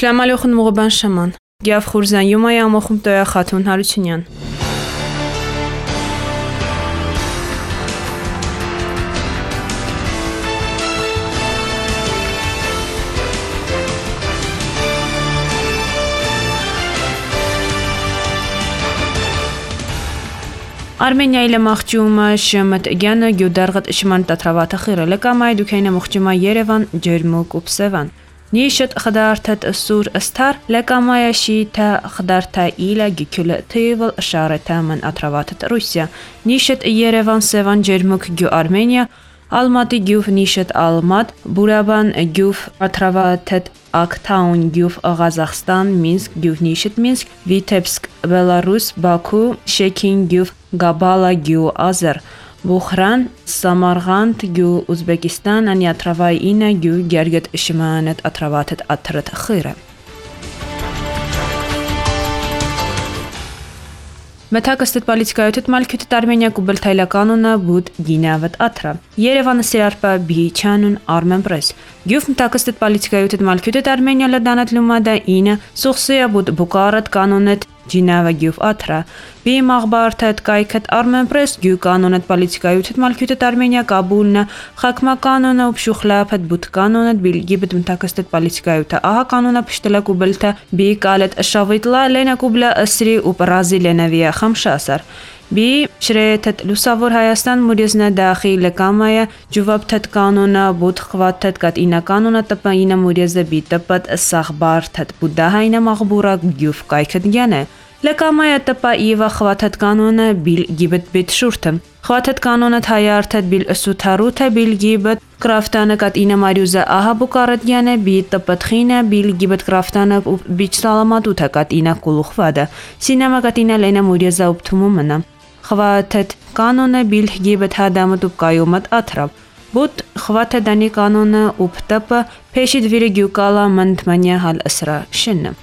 Շլամալյոխն մուղբան շաման, գյավ խուրզան յումայ ամոխում տոյա խաթուն հարությունյան։ Արմենիայի լմախճումը շմտ գյանը գյուդարգտ շման տատրավատը խիրելը կամայ դուքայնը մուղճիմա Երևան ջերմուկ ուպսևան։ Նիշտ խդարտտ սուր ստար լեկամայա շիթա խդարտա իլա գիքյուլը թիվլ շարետա ման ատրավատտ Ռուսիա նիշտ Երևան սևան ջերմուկ գյու Արմենիա Ալմատի գյուվ նիշտ Ալմատ Բուրաբան գյուվ ատրավատտ Ակտաուն գյուվ Ղազախստան Մինսկ գյուվ նիշտ Մինսկ Վիտեբսկ Բելարուս Բաքու Շեքին գյուվ Գաբալա գյուv Ազեր Բուխրան Սամարղանդ գյուv Ուզբեկիստան անի ատրավայ ինա գյուv Գերգետ շմանետ ատրավատտ աթրտ խիրը Մթակստտ պալիցկայութտ մալքյութտ Արմենիա կուբլթայլա կանոնը բուդ գինավտ աթրա Երևանը սիրարպա բիչանուն Արմեն պրես Գյուվ մթակստտ պալիցկայութտ մալքյութտ Արմենիա լդանատ լումադա ինը սուխսիա բուդ բուկարատ կանոնետ Ջինավա գյուվ աթրա Բի մաղբարթետ կայքետ Արմեն պրես գյուv կանոնետ պալիցկայութտ մալքյութտ Արմենիա կաբուլնա խակմա կանոնը ուպշուխլապետ բուդ կանոնետ բիլգիբտ մթակստտ պալիցկայութը ահա կանոնը պշտելա կուբլթա բի կալետ շավիտլա լենա կուբլա ասրի ուպրազի լենավիա խամշասար Բի շրեթետ լուսավոր Հայաստան մուրիզնա դախի լեկամայա ջուվաբթետ կանոնը բուդ խվաթետ կատ ինա կանոնը տպա ինա մուրիզը բի տպատ սաղբարթետ բուդահայնա մաղբուրա գյուվ կայքետ գյանը Լեկամայա տպա իվա խվաթետ կանոնը բիլ գիբտ բիտ շուրթը Խվաթետ կանոնը թայարթետ բիլ սութարութը բիլ գիբտ կրաֆտանը կատ ինա մարյուզը ահա բուկարետ գյանը բի տպատ խինը բիլ գիբտ կրաֆտանը բիչ սալամատութը կատ ինա կուլուխվադը Սինամա կատ ինա լենա մուրիզա ուպթումումնա Խվաթետ կանոնը բիլ գիբտ հադամտ ուպկայումատ աթրավ Բուտ խվաթետ դանի կանոնը ուպտապը պեշիտ վիրը գյուկալա մնդմանյա հալ ասրա շինը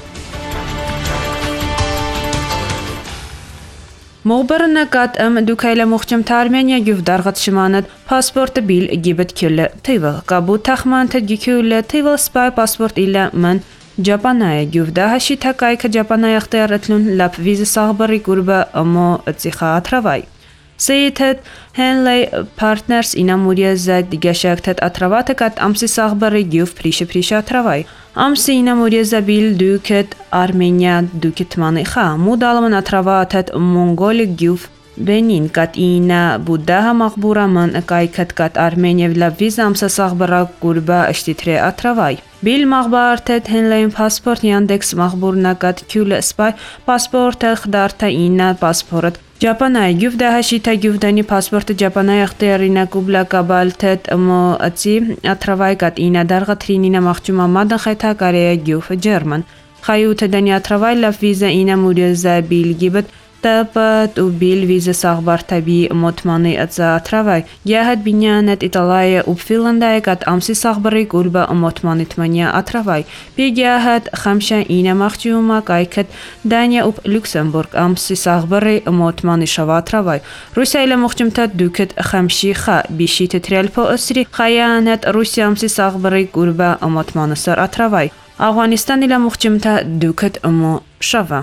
Մողբերնը կատ դուքայլը մուղճմթ Արմենիա գյուվ դարգատ շմանըտ պասպորտը բիլ գիբտ քյուլը թիվլ կաբու թախմանթետ գիքյուլը թիվլ սպայ պասպորտ իլը ման Ջապանայա գյուվ դահաշի թակայքը Ջապանայա խտերեтлուն լապ վիզը սաղբարի կուրբը ամո ծիխա աթրավայ Սեյթետ Henley Partners ինամուրիեզա դիգաշակթետ աթրավատը կատ ամսի սաղբարի գյուվ պրիշը աթրավայ Ամսի ինամուրիեզա բիլ դուքետ Արմենիա դուքետ մանի խա մուդալմն աթրավատետ Մոնգոլի գյուվ Բենին կատ ինա բուդահա մաղբուրաման կայքետ կատ Արմենիա վլա վիզ ամսա սաղբարա կուրբա աշտիտրե աթրավայ Բիլ մաղբարթետ Henley Passport Yandex մաղբուրնա կատ քյուլը սպայ Պասպորտը խդարթա ինա պասպորտ Ջապանայ գյուվ դահաշիթա գյուվդանի պասպորտը Ջապանայ ախտերինա կուբլա կաբալթետ մո ացի աթրավայ կատ ինա դարգատրինինա մաղճումա մադն խայթա կարեя գյուվ ջերման Խայութը դանի աթրավայ լավ վիզա ինա մուրիզա բիլ գիբտ Տապատ ու բիլ վիզա սաղբարթաբի մոտմանի ացա աթրավայ Գյահատ բինյանետ Իտալայա ու Ֆինլանդայա կատ ամսի սաղբարի կուրբա մոտմանի թմանյա աթրավայ Բի գյահատ խամշա ինա մաղճումա կայքետ Դանիա ու Լյուքսեմբուրգ ամսի սաղբարի մոտմանի շավա աթրավայ Ռուսիայլը մողջումթա դուքետ խամշի խա բիշիթ տրելփո ասրի խայանետ Ռուսիա ամսի սաղբարի կուրբա մոտմանի սար աթրավայ Աֆղանիստանիլը մողջումթա դուքետ մո շավա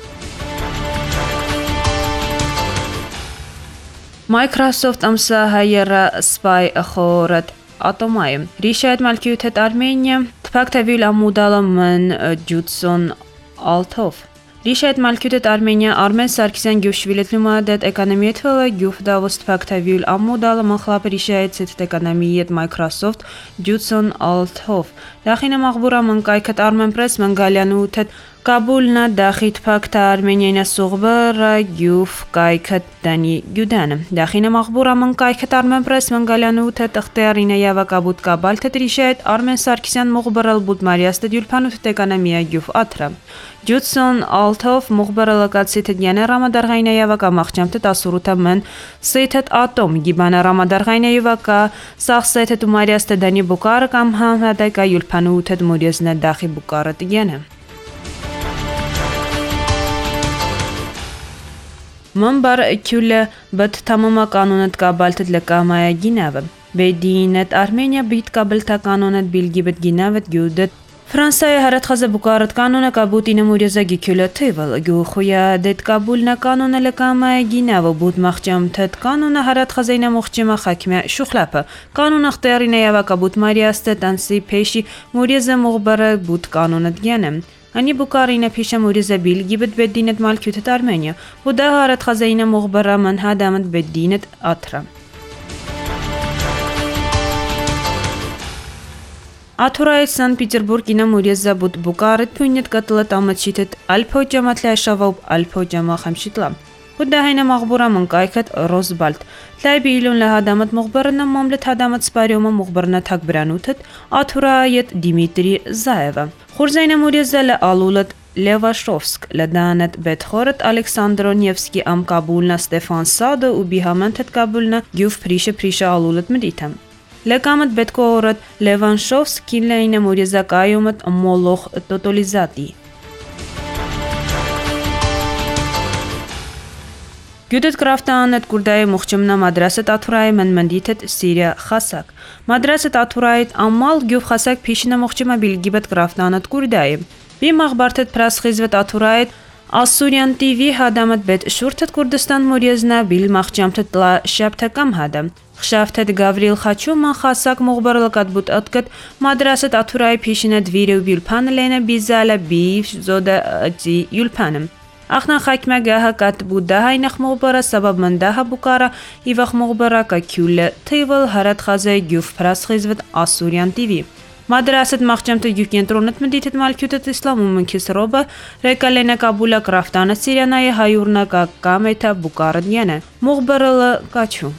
Microsoft ամսա հայերա սպայ խորտ ատոմայ Ռիշայդ մալքյութետ Արմենիա թփակտավիլ ամուդալը մն ջուտսոն ալթով Ռիշայդ մալքյութետ Արմենիա Արմեն Սարգսյան գյուշվիլետնումադետ էկոնոմիեթվելը գյուվ դավոս թփակտավիլ ամուդալը մխլապ Ռիշայդ սետ էկոնոմիետ Microsoft ջուտսոն ալթով Դախինը մաղբուրա մնկայքետ Արմեն պրես մնգալյանութետ Կաբուլնա դախիտ փակտա Արմենիայնա սուղբարա գյուվ կայքետ դանի գյուդանը Դախինը մաղբուրա մնկայքետ Արմեն պրես մնգալյանութետ ըխտեարինա եվա կաբուտ կաբալթետ Ռիշայդ Արմեն Սարգսյան մողբարալ բուտ մարիաստետ յուլպանութետ էկոնոմիա գյուվ աթրա Ջուտսոն ալթով մողբարալը կացիթետ յանը ռամադարղայնա եվա կամաղճամթետ ասուրութա մն սեյթետ ատոմ գիբանա ռամադարղայնա եվա կա սաղսեթետ ու մարիաստետ դանի բուկարը կամ համհադայկա յուլպանութետ մուրիզնա դախի բուկարըտ յանը Մամբար քյուլը բտ թամամա կանոնետ կաբալթետ լկամայա գինավը Բեդինետ Արմենիա բիտ կաբլթա կանոնետ բիլգիբտ գինավետ գյուդետ Ֆրանսիայի հարաթխազը բուկարդ կանոնը կաբուտինը մուրյեզագի քյուլը թիվլ գյուխույա դետ կաբուլնա կանոնը լկամայ գինավը բուտ մախճամ թետ կանոնը հարաթխազայնա մուխճիմա խակմյա շուխլապը կանոնը խտերինը явա կաբուտ մարիաստը տանսի փեշի մուրյեզը մուղբարը բուտ կանոնը դգենը Они букарина пиша муризабил гибет беддинет малкютет Армения. Буда харат хазаина мухбара манхадамат беддинет атра. Атурайт Санкт-Петербургина муризабут букарет пюнет катлат амачитет альпо джаматля шаваб альпо джама хамшитла. Буда хайна махбура манкайкат Розбальд. Лайби илун лахадамат мухбарна мамлет хадамат спариома мухбарна такбранутет Атурайт Дмитрий Заева. Խորզայնը մուրեզել է ալուլըտ Լևաշովսկ, լդանët բետխորըտ Ալեքսանդրո Նևսկի ամ կաբուլնա Ստեֆան Սադը ու բիհամենթետ կաբուլնա գյուվ պրիշը ալուլըտ մդիթեմ։ Լեկամըտ բետկորըտ Լևանշովսկ կինլայնը մուրեզակայումըտ մոլող տոտոլիզատի։ Գյուդետ կրավտանետ կուրդայի մուխճմնա մադրասետ աթուրայի մնմնդիթետ Սիրիա խասակ։ Մադրասետ աթուրայիտ ամմալ գյուվ խասակ պիշինը մուխճմա բիլգիբետ կրավտանետ կուրդայի։ Բի մաղբարտետ պրասխիզվետ աթուրայիտ Ասուրյան TV հադամետ բետ շուրթետ Կուրդստան մուրիեզնա բիլ մաղճամթետ լա շապթեկամ հադամ։ Խշավթետ Գավրիլ խաչուման խասակ մուղբարլակատ բուտ ըտկետ մադրասետ աթուրայի պիշինետ վիրև յուլպանը լենը բիզալը բիվ զոդը ըծի յուլպանım։ Ախնան խայքմա գահը կատ բուդա հայնախ մողբարա սաբաբ մնդահա բուկարա իվախ մողբարա կակյուլը թիվլ հարատ խազայ գյուվ պրասխիզվետ Ասուրյան TV։ Մադրասետ մաղճամթը գյուկենտրոնըտ մդիթետ մալքյութետ իսլամում մնքիս ռոբը ռեկալենը կաբուլա կրավտանը Սիրյանայի հայուրնա կամեթա բուկարըտ յենը մողբարըլը կաչու։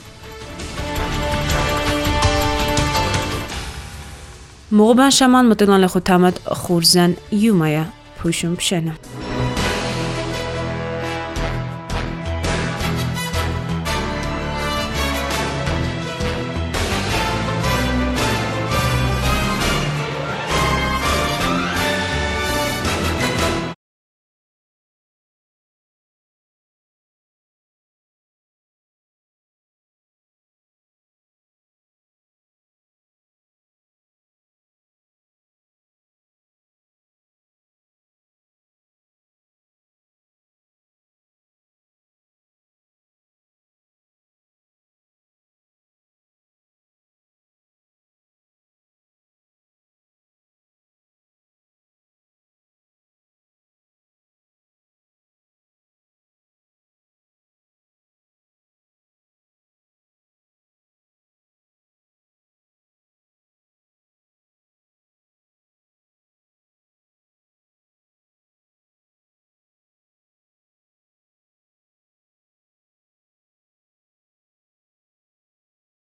Մողբան շաման մտելան լխութամըտ խուրզան յումայա պուշում պշենը։